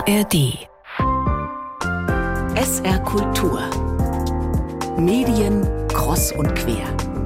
ARD SR Kultur Medien kreuz und quer.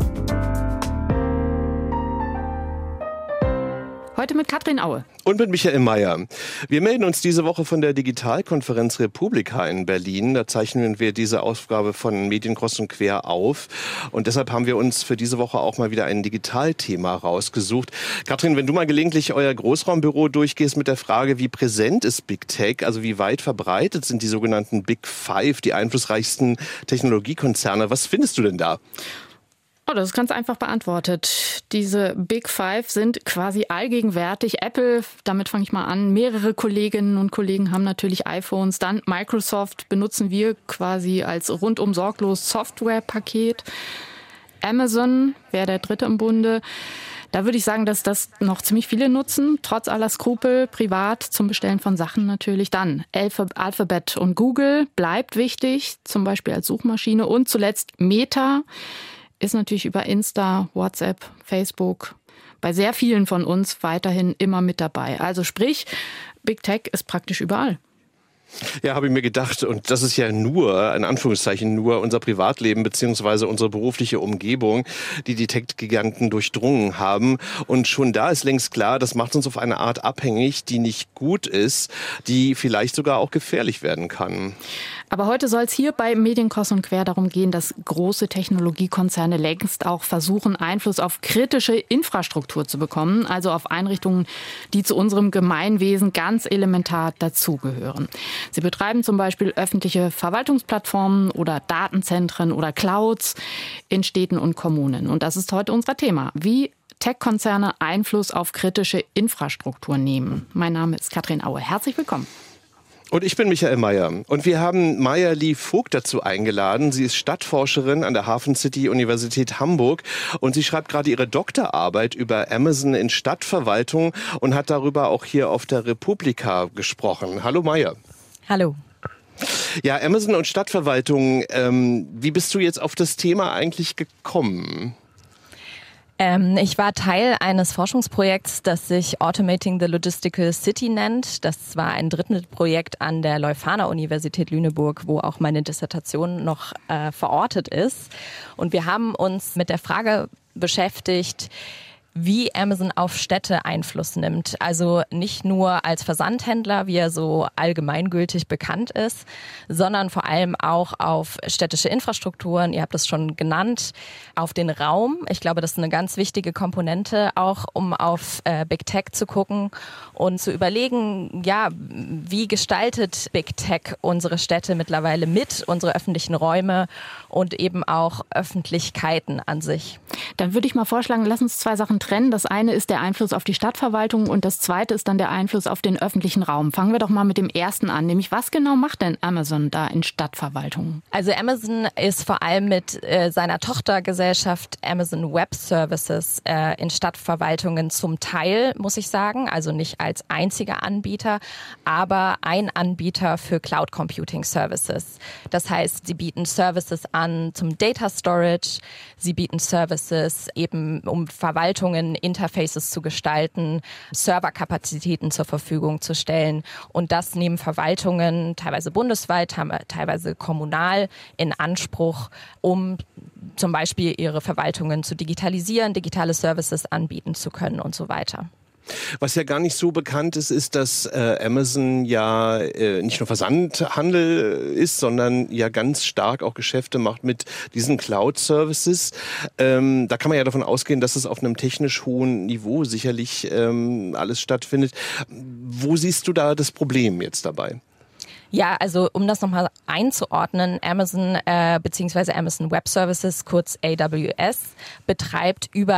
Heute mit Katrin Aue. Und mit Michael Mayer. Wir melden uns diese Woche von der Digitalkonferenz Republika in Berlin. Da zeichnen wir diese Ausgabe von Medien kreuz und quer auf. Und deshalb haben wir uns für diese Woche auch mal wieder ein Digitalthema rausgesucht. Katrin, wenn du mal gelegentlich euer Großraumbüro durchgehst mit der Frage, wie präsent ist Big Tech, also wie weit verbreitet sind die sogenannten Big Five, die einflussreichsten Technologiekonzerne, was findest du denn da? Oh, das ist ganz einfach beantwortet. Diese Big Five sind quasi allgegenwärtig. Apple, damit fange ich mal an. Mehrere Kolleginnen und Kollegen haben natürlich iPhones. Dann Microsoft benutzen wir quasi als rundum sorglos Softwarepaket. Amazon wäre der dritte im Bunde. Da würde ich sagen, dass das noch ziemlich viele nutzen, trotz aller Skrupel, privat zum Bestellen von Sachen natürlich. Dann Alphabet und Google bleibt wichtig, zum Beispiel als Suchmaschine. Und zuletzt Meta. Ist natürlich über Insta, WhatsApp, Facebook bei sehr vielen von uns weiterhin immer mit dabei. Also sprich, Big Tech ist praktisch überall. Ja, habe ich mir gedacht. Und das ist ja nur, in Anführungszeichen, nur unser Privatleben beziehungsweise unsere berufliche Umgebung, die Tech-Giganten durchdrungen haben. Und schon da ist längst klar, das macht uns auf eine Art abhängig, die nicht gut ist, die vielleicht sogar auch gefährlich werden kann. Aber heute soll es hier bei Medien kreuz und quer darum gehen, dass große Technologiekonzerne längst auch versuchen, Einfluss auf kritische Infrastruktur zu bekommen, also auf Einrichtungen, die zu unserem Gemeinwesen ganz elementar dazugehören. Sie betreiben zum Beispiel öffentliche Verwaltungsplattformen oder Datenzentren oder Clouds in Städten und Kommunen. Und das ist heute unser Thema. Wie Tech-Konzerne Einfluss auf kritische Infrastruktur nehmen. Mein Name ist Katrin Aue. Herzlich willkommen. Und ich bin Michael Mayer. Und wir haben Maya-Lee Vogt dazu eingeladen. Sie ist Stadtforscherin an der Hafen City Universität Hamburg. Und sie schreibt gerade ihre Doktorarbeit über Amazon in Stadtverwaltung und hat darüber auch hier auf der Republika gesprochen. Hallo Maya. Hallo. Ja, Amazon und Stadtverwaltung. Wie bist du jetzt auf das Thema eigentlich gekommen? Ich war Teil eines Forschungsprojekts, das sich Automating the Logistical City nennt. Das war ein Drittmittelprojekt an der Leuphana-Universität Lüneburg, wo auch meine Dissertation noch verortet ist. Und wir haben uns mit der Frage beschäftigt, wie Amazon auf Städte Einfluss nimmt. Also nicht nur als Versandhändler, wie er so allgemeingültig bekannt ist, sondern vor allem auch auf städtische Infrastrukturen. Ihr habt es schon genannt, auf den Raum. Ich glaube, das ist eine ganz wichtige Komponente, auch um auf Big Tech zu gucken und zu überlegen, ja, wie gestaltet Big Tech unsere Städte mittlerweile mit, unsere öffentlichen Räume und eben auch Öffentlichkeiten an sich. Dann würde ich mal vorschlagen, lass uns zwei Sachen trennen. Das eine ist der Einfluss auf die Stadtverwaltung und das zweite ist dann der Einfluss auf den öffentlichen Raum. Fangen wir doch mal mit dem ersten an, nämlich was genau macht denn Amazon da in Stadtverwaltungen? Also Amazon ist vor allem mit seiner Tochtergesellschaft Amazon Web Services in Stadtverwaltungen zum Teil, muss ich sagen, also nicht als einziger Anbieter, aber ein Anbieter für Cloud Computing Services. Das heißt, sie bieten Services an zum Data Storage, sie bieten Services eben um Verwaltungen, Interfaces zu gestalten, Serverkapazitäten zur Verfügung zu stellen. Und das nehmen Verwaltungen teilweise bundesweit, teilweise kommunal in Anspruch, um zum Beispiel ihre Verwaltungen zu digitalisieren, digitale Services anbieten zu können und so weiter. Was ja gar nicht so bekannt ist, ist, dass Amazon ja nicht nur Versandhandel ist, sondern ja ganz stark auch Geschäfte macht mit diesen Cloud-Services. Da kann man ja davon ausgehen, dass es auf einem technisch hohen Niveau sicherlich alles stattfindet. Wo siehst du da das Problem jetzt dabei? Ja, also um das nochmal einzuordnen, Amazon bzw. Amazon Web Services, kurz AWS, betreibt über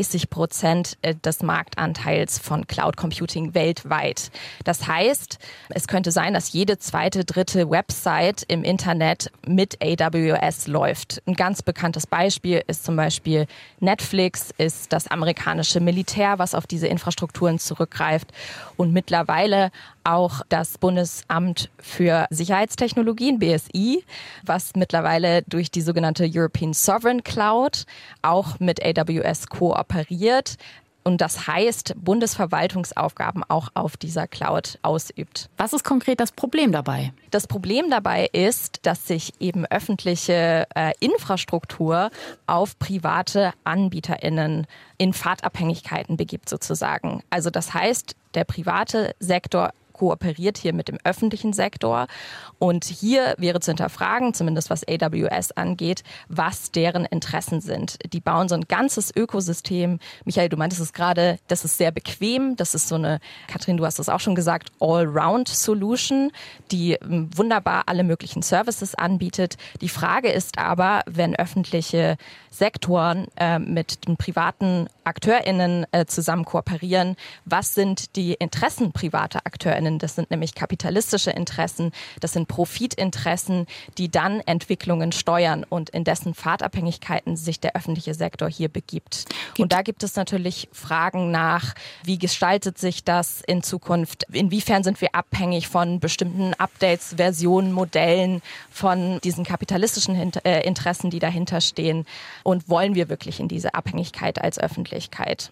30% des Marktanteils von Cloud Computing weltweit. Das heißt, es könnte sein, dass jede zweite, dritte Website im Internet mit AWS läuft. Ein ganz bekanntes Beispiel ist zum Beispiel Netflix, ist das amerikanische Militär, was auf diese Infrastrukturen zurückgreift und mittlerweile auch das Bundesamt für Sicherheitstechnologien, BSI, was mittlerweile durch die sogenannte European Sovereign Cloud auch mit AWS kooperiert. und das heißt, Bundesverwaltungsaufgaben auch auf dieser Cloud ausübt. Was ist konkret das Problem dabei? Das Problem dabei ist, dass sich eben öffentliche Infrastruktur auf private AnbieterInnen in Fahrtabhängigkeiten begibt sozusagen. Also das heißt, der private Sektor kooperiert hier mit dem öffentlichen Sektor. Und hier wäre zu hinterfragen, zumindest was AWS angeht, was deren Interessen sind. Die bauen so ein ganzes Ökosystem. Michael, du meintest es gerade, das ist sehr bequem. Das ist so eine, Katrin, du hast es auch schon gesagt, All-Round-Solution, die wunderbar alle möglichen Services anbietet. Die Frage ist aber, wenn öffentliche Sektoren mit den privaten AkteurInnen zusammen kooperieren, was sind die Interessen privater AkteurInnen? Das sind nämlich kapitalistische Interessen, das sind Profitinteressen, die dann Entwicklungen steuern und in dessen Fahrtabhängigkeiten sich der öffentliche Sektor hier begibt. Und da gibt es natürlich Fragen nach, wie gestaltet sich das in Zukunft? Inwiefern sind wir abhängig von bestimmten Updates, Versionen, Modellen, von diesen kapitalistischen Interessen, die dahinter stehen? Und wollen wir wirklich in diese Abhängigkeit als Öffentlichkeit?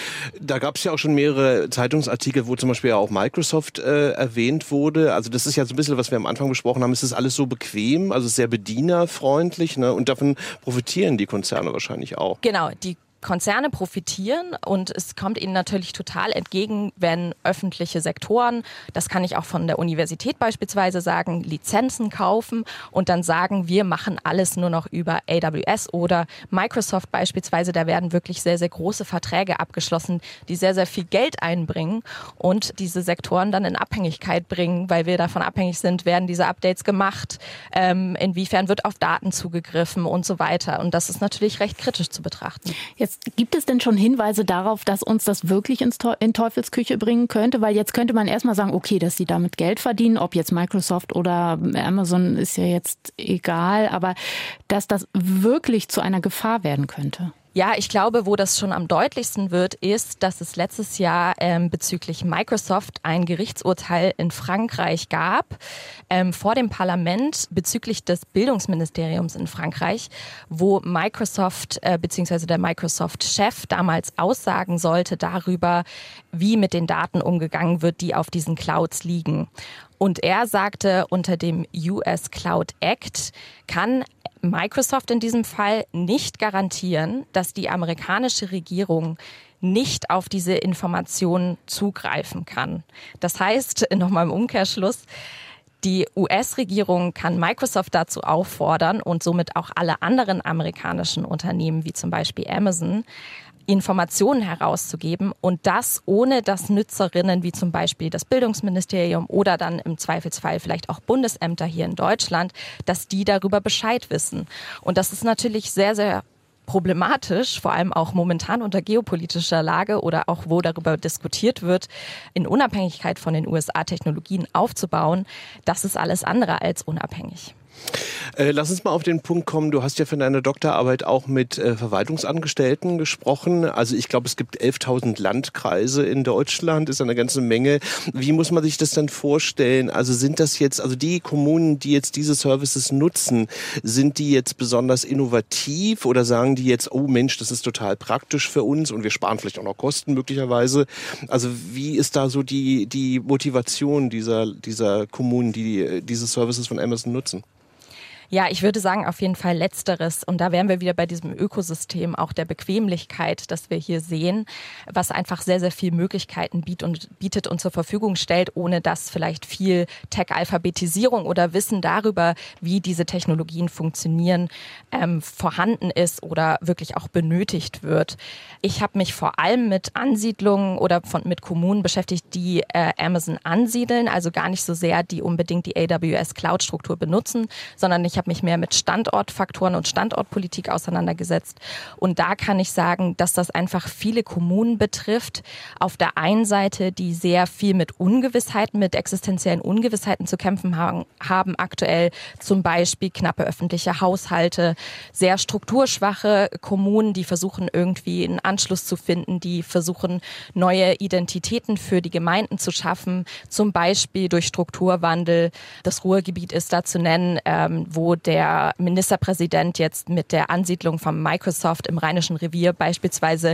Da gab es ja auch schon mehrere Zeitungsartikel, wo zum Beispiel auch Microsoft erwähnt wurde. Also das ist ja so ein bisschen, was wir am Anfang besprochen haben. Es ist alles so bequem, also sehr bedienerfreundlich, ne? Und davon profitieren die Konzerne wahrscheinlich auch. Genau, die Konzerne profitieren und es kommt ihnen natürlich total entgegen, wenn öffentliche Sektoren, das kann ich auch von der Universität beispielsweise sagen, Lizenzen kaufen und dann sagen, wir machen alles nur noch über AWS oder Microsoft beispielsweise. Da werden wirklich sehr, sehr große Verträge abgeschlossen, die sehr, sehr viel Geld einbringen und diese Sektoren dann in Abhängigkeit bringen, weil wir davon abhängig sind, werden diese Updates gemacht, inwiefern wird auf Daten zugegriffen und so weiter. Und das ist natürlich recht kritisch zu betrachten. Jetzt gibt es denn schon Hinweise darauf, dass uns das wirklich in Teufelsküche bringen könnte? Weil jetzt könnte man erstmal sagen, okay, dass sie damit Geld verdienen, ob jetzt Microsoft oder Amazon ist ja jetzt egal, aber dass das wirklich zu einer Gefahr werden könnte. Ja, ich glaube, wo das schon am deutlichsten wird, ist, dass es letztes Jahr bezüglich Microsoft ein Gerichtsurteil in Frankreich gab, vor dem Parlament bezüglich des Bildungsministeriums in Frankreich, wo Microsoft bzw. der Microsoft-Chef damals aussagen sollte darüber, wie mit den Daten umgegangen wird, die auf diesen Clouds liegen. Und er sagte, unter dem US Cloud Act kann Microsoft in diesem Fall nicht garantieren, dass die amerikanische Regierung nicht auf diese Informationen zugreifen kann. Das heißt, nochmal im Umkehrschluss, die US-Regierung kann Microsoft dazu auffordern und somit auch alle anderen amerikanischen Unternehmen, wie zum Beispiel Amazon, Informationen herauszugeben und das ohne dass Nutzerinnen wie zum Beispiel das Bildungsministerium oder dann im Zweifelsfall vielleicht auch Bundesämter hier in Deutschland, dass die darüber Bescheid wissen. Und das ist natürlich sehr, sehr problematisch, vor allem auch momentan unter geopolitischer Lage oder auch wo darüber diskutiert wird, in Unabhängigkeit von den USA Technologien aufzubauen. Das ist alles andere als unabhängig. Lass uns mal auf den Punkt kommen. Du hast ja für deine Doktorarbeit auch mit Verwaltungsangestellten gesprochen. Also ich glaube, es gibt 11.000 Landkreise in Deutschland, ist eine ganze Menge. Wie muss man sich das dann vorstellen? Also sind das jetzt, also die Kommunen, die jetzt diese Services nutzen, sind die jetzt besonders innovativ oder sagen die jetzt, oh Mensch, das ist total praktisch für uns und wir sparen vielleicht auch noch Kosten möglicherweise? Also wie ist da so die Motivation dieser Kommunen, die diese Services von Amazon nutzen? Ja, ich würde sagen auf jeden Fall Letzteres. Und da wären wir wieder bei diesem Ökosystem auch der Bequemlichkeit, das wir hier sehen, was einfach sehr, sehr viele Möglichkeiten bietet und zur Verfügung stellt, ohne dass vielleicht viel Tech-Alphabetisierung oder Wissen darüber, wie diese Technologien funktionieren, vorhanden ist oder wirklich auch benötigt wird. Ich habe mich vor allem mit Ansiedlungen oder mit Kommunen beschäftigt, die Amazon ansiedeln, also gar nicht so sehr, die unbedingt die AWS-Cloud-Struktur benutzen, sondern ich habe mich mehr mit Standortfaktoren und Standortpolitik auseinandergesetzt. Und da kann ich sagen, dass das einfach viele Kommunen betrifft. Auf der einen Seite, die sehr viel mit Ungewissheiten, mit existenziellen Ungewissheiten zu kämpfen haben aktuell. Zum Beispiel knappe öffentliche Haushalte, sehr strukturschwache Kommunen, die versuchen irgendwie einen Anschluss zu finden, die versuchen neue Identitäten für die Gemeinden zu schaffen. Zum Beispiel durch Strukturwandel. Das Ruhrgebiet ist da zu nennen, wo der Ministerpräsident jetzt mit der Ansiedlung von Microsoft im Rheinischen Revier beispielsweise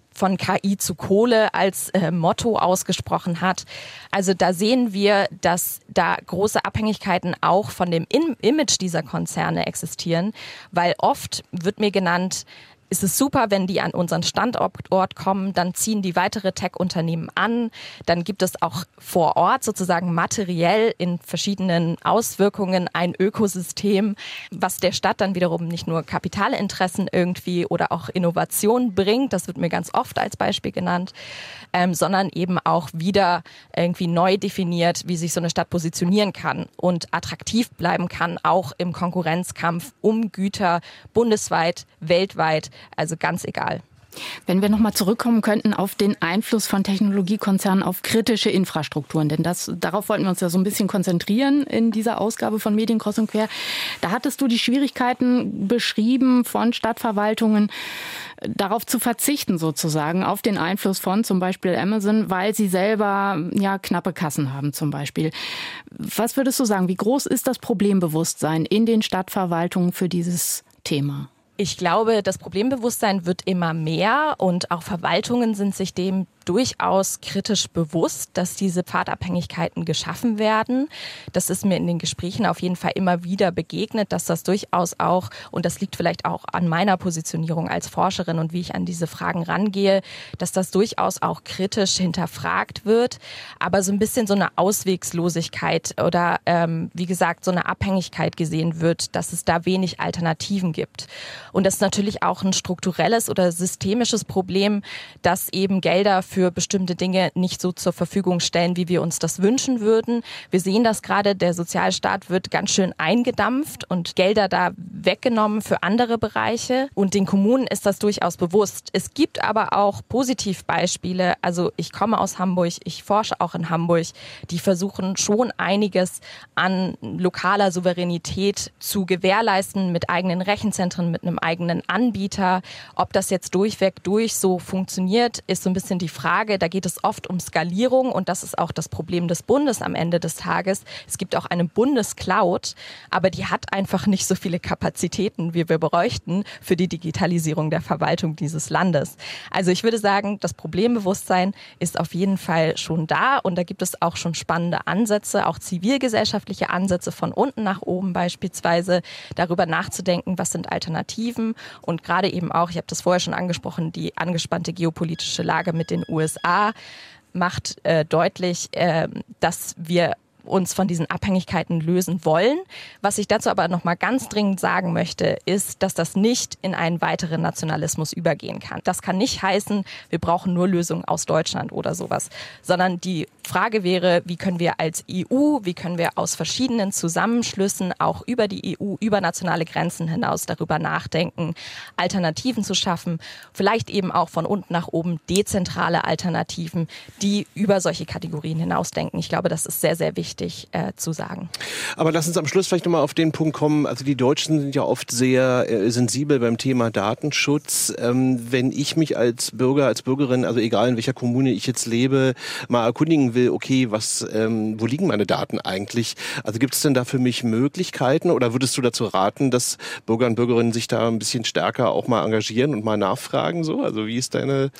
von KI zu Kohle als Motto ausgesprochen hat. Also da sehen wir, dass da große Abhängigkeiten auch von dem Image dieser Konzerne existieren, weil oft wird mir genannt, ist es super, wenn die an unseren Standort kommen, dann ziehen die weitere Tech-Unternehmen an, dann gibt es auch vor Ort sozusagen materiell in verschiedenen Auswirkungen ein Ökosystem, was der Stadt dann wiederum nicht nur Kapitalinteressen irgendwie oder auch Innovation bringt, das wird mir ganz oft als Beispiel genannt, sondern eben auch wieder irgendwie neu definiert, wie sich so eine Stadt positionieren kann und attraktiv bleiben kann, auch im Konkurrenzkampf um Güter bundesweit, weltweit. Also ganz egal. Wenn wir nochmal zurückkommen könnten auf den Einfluss von Technologiekonzernen auf kritische Infrastrukturen, denn darauf wollten wir uns ja so ein bisschen konzentrieren in dieser Ausgabe von Medien kreuz und quer. Da hattest du die Schwierigkeiten beschrieben von Stadtverwaltungen, darauf zu verzichten sozusagen, auf den Einfluss von zum Beispiel Amazon, weil sie selber ja knappe Kassen haben zum Beispiel. Was würdest du sagen, wie groß ist das Problembewusstsein in den Stadtverwaltungen für dieses Thema? Ich glaube, das Problembewusstsein wird immer mehr und auch Verwaltungen sind sich dem durchaus kritisch bewusst, dass diese Pfadabhängigkeiten geschaffen werden. Das ist mir in den Gesprächen auf jeden Fall immer wieder begegnet, dass das durchaus auch, und das liegt vielleicht auch an meiner Positionierung als Forscherin und wie ich an diese Fragen rangehe, dass das durchaus auch kritisch hinterfragt wird, aber so ein bisschen so eine Auswegslosigkeit oder wie gesagt so eine Abhängigkeit gesehen wird, dass es da wenig Alternativen gibt. Und das ist natürlich auch ein strukturelles oder systemisches Problem, dass eben Gelder für bestimmte Dinge nicht so zur Verfügung stellen, wie wir uns das wünschen würden. Wir sehen das gerade, der Sozialstaat wird ganz schön eingedampft und Gelder da weggenommen für andere Bereiche. Und den Kommunen ist das durchaus bewusst. Es gibt aber auch Positivbeispiele. Also ich komme aus Hamburg, ich forsche auch in Hamburg. Die versuchen schon einiges an lokaler Souveränität zu gewährleisten mit eigenen Rechenzentren, mit einem eigenen Anbieter. Ob das jetzt durchweg so funktioniert, ist so ein bisschen die Frage. Da geht es oft um Skalierung und das ist auch das Problem des Bundes am Ende des Tages. Es gibt auch eine Bundescloud, aber die hat einfach nicht so viele Kapazitäten, wie wir bräuchten für die Digitalisierung der Verwaltung dieses Landes. Also ich würde sagen, das Problembewusstsein ist auf jeden Fall schon da und da gibt es auch schon spannende Ansätze, auch zivilgesellschaftliche Ansätze von unten nach oben beispielsweise, darüber nachzudenken, was sind Alternativen und gerade eben auch, ich habe das vorher schon angesprochen, die angespannte geopolitische Lage mit den USA macht deutlich, dass wir uns von diesen Abhängigkeiten lösen wollen. Was ich dazu aber noch mal ganz dringend sagen möchte, ist, dass das nicht in einen weiteren Nationalismus übergehen kann. Das kann nicht heißen, wir brauchen nur Lösungen aus Deutschland oder sowas, sondern die Frage wäre, wie können wir als EU, wie können wir aus verschiedenen Zusammenschlüssen auch über die EU, über nationale Grenzen hinaus darüber nachdenken, Alternativen zu schaffen, vielleicht eben auch von unten nach oben dezentrale Alternativen, die über solche Kategorien hinausdenken. Ich glaube, das ist sehr, sehr wichtig zu sagen. Aber lass uns am Schluss vielleicht nochmal auf den Punkt kommen. Also die Deutschen sind ja oft sehr sensibel beim Thema Datenschutz. Wenn ich mich als Bürger, als Bürgerin, also egal in welcher Kommune ich jetzt lebe, mal erkundigen will, okay, wo liegen meine Daten eigentlich? Also gibt es denn da für mich Möglichkeiten oder würdest du dazu raten, dass Bürger und Bürgerinnen sich da ein bisschen stärker auch mal engagieren und mal nachfragen? So? Also wie ist dein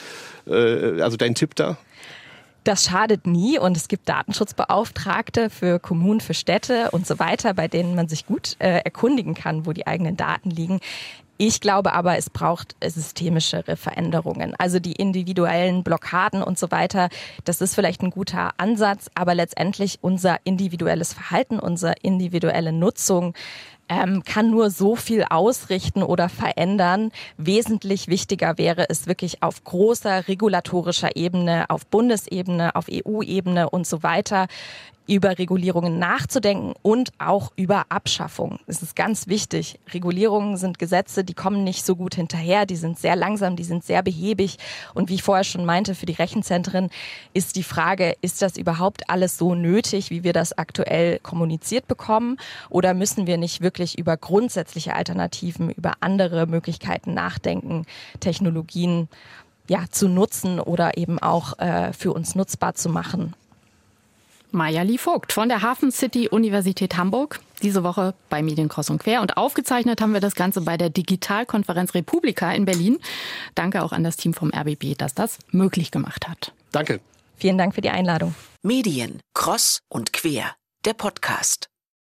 Tipp da? Das schadet nie und es gibt Datenschutzbeauftragte für Kommunen, für Städte und so weiter, bei denen man sich gut erkundigen kann, wo die eigenen Daten liegen. Ich glaube aber, es braucht systemischere Veränderungen. Also die individuellen Blockaden und so weiter, das ist vielleicht ein guter Ansatz, aber letztendlich unser individuelles Verhalten, unsere individuelle Nutzung kann nur so viel ausrichten oder verändern. Wesentlich wichtiger wäre es wirklich auf großer regulatorischer Ebene, auf Bundesebene, auf EU-Ebene und so weiter über Regulierungen nachzudenken und auch über Abschaffung. Es ist ganz wichtig. Regulierungen sind Gesetze, die kommen nicht so gut hinterher, die sind sehr langsam, die sind sehr behäbig. Und wie ich vorher schon meinte, für die Rechenzentren ist die Frage, ist das überhaupt alles so nötig, wie wir das aktuell kommuniziert bekommen? Oder müssen wir nicht wirklich über grundsätzliche Alternativen, über andere Möglichkeiten nachdenken, Technologien zu nutzen oder eben auch für uns nutzbar zu machen? Maja-Lie Vogt von der Hafen City Universität Hamburg. Diese Woche bei Medien Kreuz und Quer. Und aufgezeichnet haben wir das Ganze bei der Digitalkonferenz Republika in Berlin. Danke auch an das Team vom RBB, das das möglich gemacht hat. Danke. Vielen Dank für die Einladung. Medien Kreuz und Quer, der Podcast.